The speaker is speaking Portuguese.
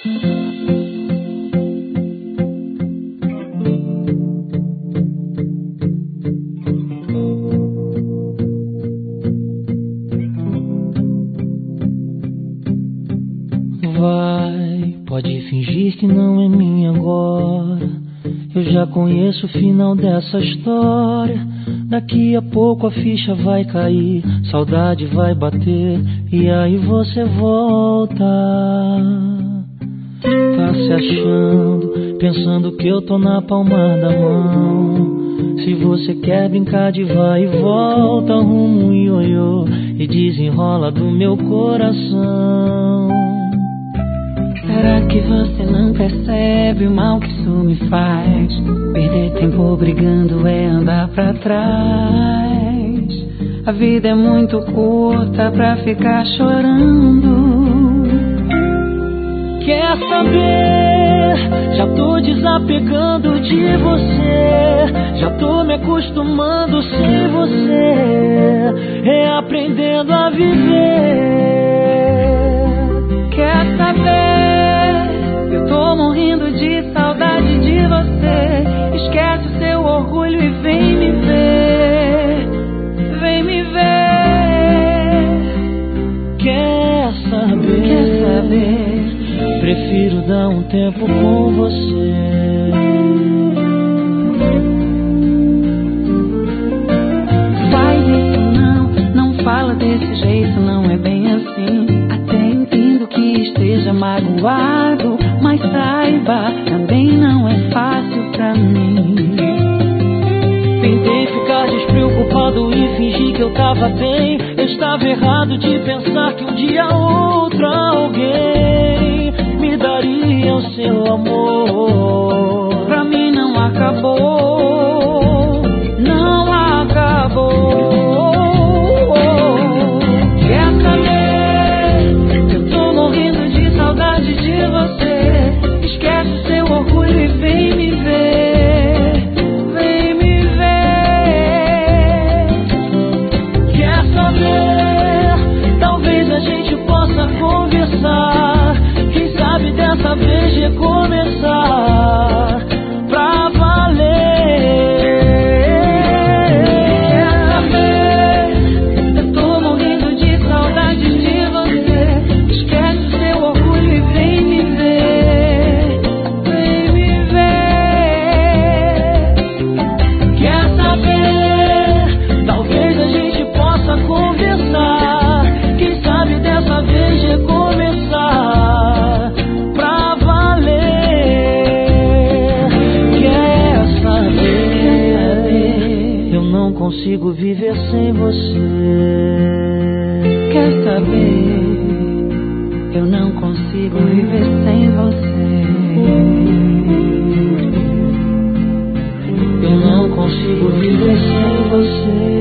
Vai, pode fingir que não é minha agora. Eu já conheço o final dessa história. Daqui a pouco a ficha vai cair, saudade vai bater e aí você volta. Tá se achando, pensando que eu tô na palma da mão. Se você quer brincar de vai e volta, arruma um ioiô e desenrola do meu coração. Será que você não percebe o mal que isso me faz? Perder tempo brigando é andar pra trás. A vida é muito curta pra ficar chorando. Quer saber? Já tô desapegando de você. Já tô me acostumando sem você, reaprendendo a viver. Quer saber? Eu tô morrendo de saudade de você. Esquece o seu orgulho e vem me ver. Vem me ver. Quer saber? Quer saber? Prefiro dar um tempo com você. Faz isso não fala desse jeito, não é bem assim. Até entendo que esteja magoado, mas saiba, também não é fácil pra mim. Tentei ficar despreocupado e fingir que eu tava bem. Eu estava errado de pensar que um dia outro alguém me daria o seu amor. Pra mim não acabou, não acabou. Quer saber? Eu tô morrendo de saudade de você. Esquece o seu orgulho e vem me ver. Vem me ver. Quer saber? Talvez a gente possa conversar. Quem sabe dessa vez recomeçar pra valer. Quer saber? Eu tô morrendo de saudade de você. Esquece o seu orgulho e vem me ver. Vem me ver. Quer saber? Talvez a gente possa conversar. Quem sabe dessa vez recomeçar pra valer. Quer saber? Eu não consigo viver sem você. Quer saber? Eu não consigo viver sem você. Eu não consigo viver sem você.